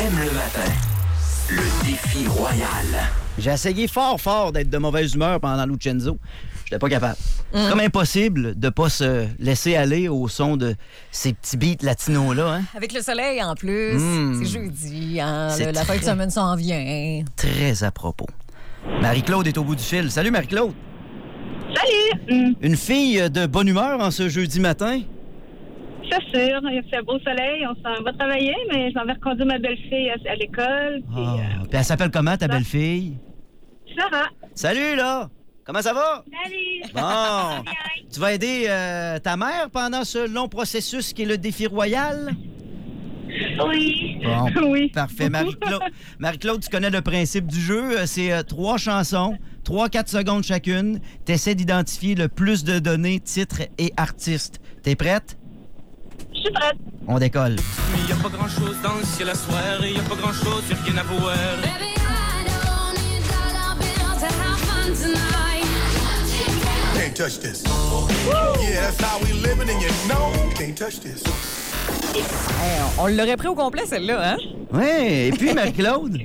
aime le matin. Le défi royal. J'ai essayé fort d'être de mauvaise humeur pendant Lucenzo. J'étais pas capable. C'est comme impossible de pas se laisser aller au son de ces petits beats latinos-là. Hein? Avec le soleil en plus. C'est jeudi. Hein? C'est La fin de très- semaine s'en vient. Très à propos. Marie-Claude est au bout du fil. Salut, Marie-Claude. Salut! Une fille de bonne humeur en ce jeudi matin? C'est sûr, il fait beau soleil, on s'en va travailler, mais je m'en vais reconduire ma belle-fille à l'école. Puis, Puis elle s'appelle comment, ta belle-fille? Sarah. Salut, là! Comment ça va? Salut! Bon. Tu vas aider ta mère pendant ce long processus qui est le défi royal? Oui. Bon, Oui. parfait. Marie-Claude, tu connais le principe du jeu. C'est 3 chansons, 3-4 secondes chacune. Tu essaies d'identifier le plus de données, titres et artistes. T'es prête? Je suis prête. On décolle. Il y a pas grand chose dans le ciel à soir, il y a pas grand chose, y'a rien à voir. Baby, I don't need dollar bills to have fun tonight. Can't touch this. Yeah, that's how we living, and you know, can't touch this. On l'aurait pris au complet, celle-là, hein? Oui, et puis Marie-Claude?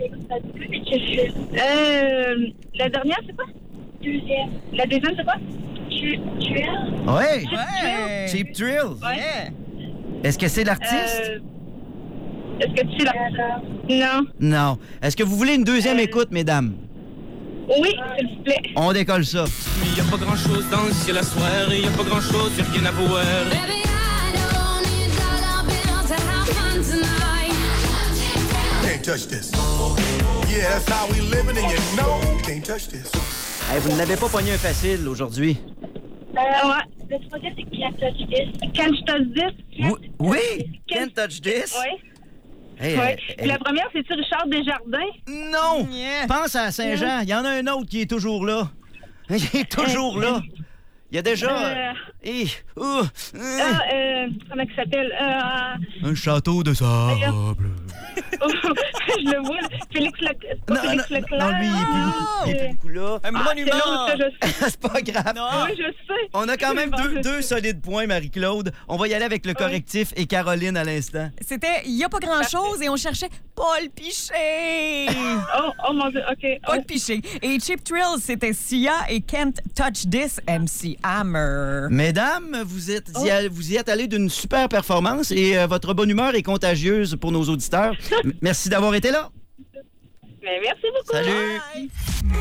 La dernière, c'est quoi? Deuxième. La deuxième, c'est quoi? Thrill. Oui. Ouais. Cheap Thrill. Yeah. Est-ce que c'est l'artiste? Est-ce que tu l'as? Non. Non. Est-ce que vous voulez une deuxième écoute, mesdames? Oui, s'il vous plaît. On décolle ça. Il y a pas grand chose dans le ciel à soir, il y a pas grand chose, y'a rien à voir. Baby, I don't need dollar bills to have fun tonight. Can't touch this. Yeah, that's how we living, and you know, can't touch this. Hey, vous ne l'avez pas pogné un facile aujourd'hui. Ouais. Le troisième, c'est Can't Touch This. Can't Touch This? Oui! Can't touch this? Oui. Hey, Ouais. Puis la première, c'est-tu Richard Desjardins? Non! Yeah. Pense à Saint-Jean. Il y en a un autre qui est toujours là. Il est toujours là. Il y a déjà... Comment il s'appelle? un château de sable. Je le vois. Félix Leclerc. Non, lui, il est plus beaucoup là. Un monument. C'est l'autre, je sais. C'est pas grave. Oui, je sais. On a quand même Bon, je deux sais. solides points, Marie-Claude. On va y aller avec le correctif et Caroline à l'instant. C'était Il y a pas grand-chose et on cherchait Paul Piché. Oh mon Dieu, OK. Paul Piché. Et Cheap Thrill, c'était Sia et Can't Touch This, MC Hammer. Mesdames, vous y êtes allées d'une super performance et votre bonne humeur est contagieuse pour nos auditeurs. Merci d'avoir été là. Mais merci beaucoup. Salut. Bye.